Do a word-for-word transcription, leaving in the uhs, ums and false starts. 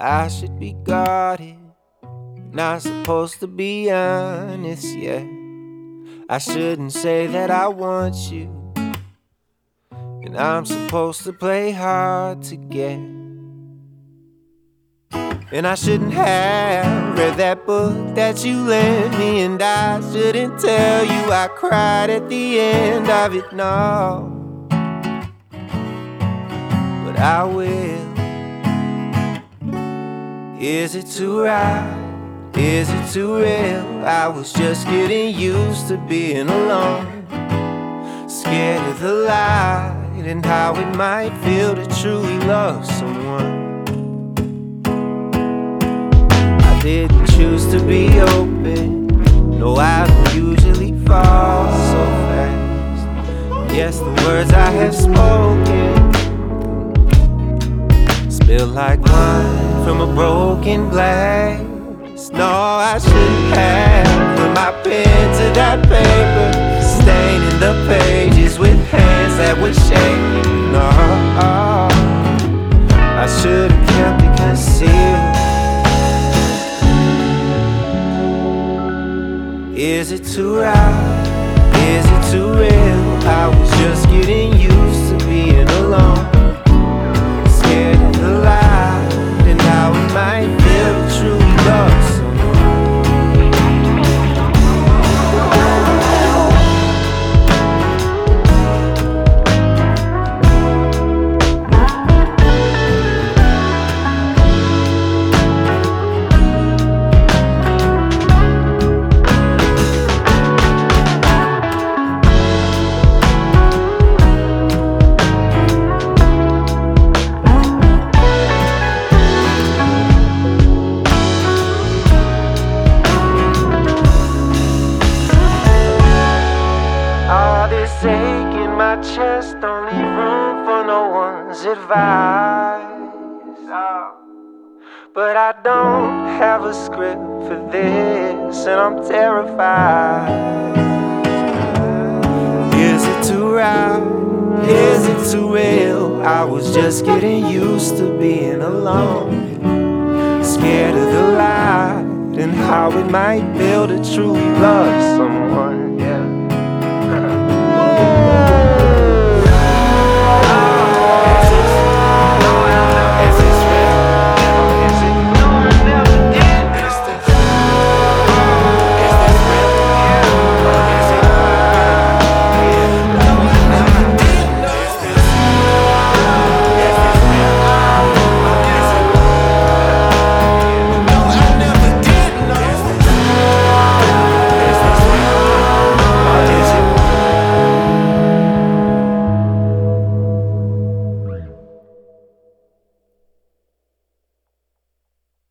I should be guarded, not supposed to be honest, yeah. I shouldn't say that I want you, and I'm supposed to play hard to get. And I shouldn't have read that book that you lent me, and I shouldn't tell you I cried at the end of it, no. But I will. Is it too right? Is it too real? I was just getting used to being alone, scared of the light and how it might feel to truly love someone. I didn't choose to be open, no, I don't usually fall so fast. Yes, the words I have spoken spill like wine from a broken glass. No, I shouldn't have put my pen to that paper, staining the pages with hands that were shaking. No, I should have kept it concealed. Is it too right? Is it too real? I was just getting used to being alone, scared of the light and how it might feel to truly love someone. Ache in my chest, don't leave room for no one's advice. But I don't have a script for this, and I'm terrified. Is it too right? Is it too real? I was just getting used to being alone, scared of the light and how it might feel to truly love someone.